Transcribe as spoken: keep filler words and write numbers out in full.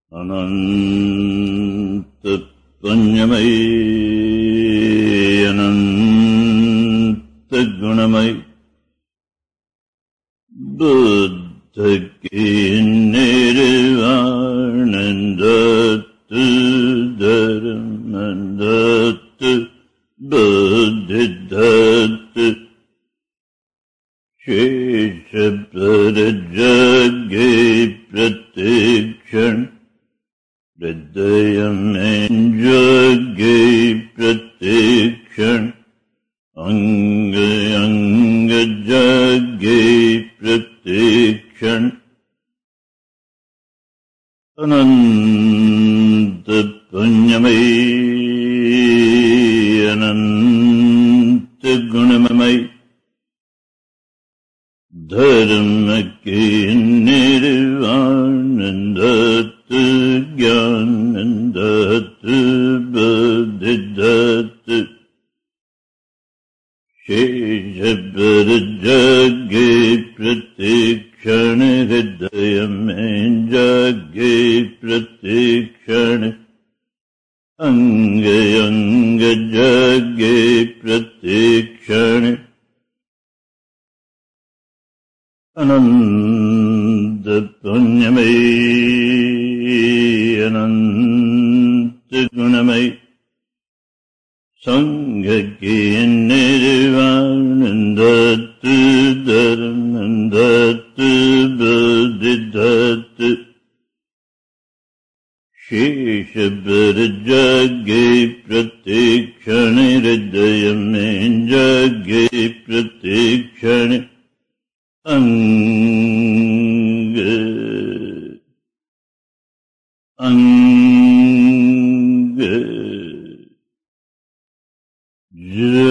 अनंत पुण्यमयी अनंत गुणमयी बुद्ध की निर्वाण दत्त धर्म दत्त बुद्धि दत्त शेष पर जगे प्रत्यक्षण हृदय में जगे प्रत्यक्षण अंग अंग जगे प्रत्यक्षण अनंत पुण्यमयी अनंत गुणमयी धर्म के निर्वाण दत्त ज्ञान दत्त बुद्धि दत्त शेष पर जगे प्रत्यक्षण हृदय में जगे प्रत्यक्षण अंग अंग जगे प्रत्यक्षण अनंत पुण्यमयी अनंत गुणमयी संग के निर्वाण दत्त धर्म दत्त बुद्धि दत्त शेष पर जगे प्रत्यक्षण हृदय में जगे प्रत्यक्षण अंग अंग जगे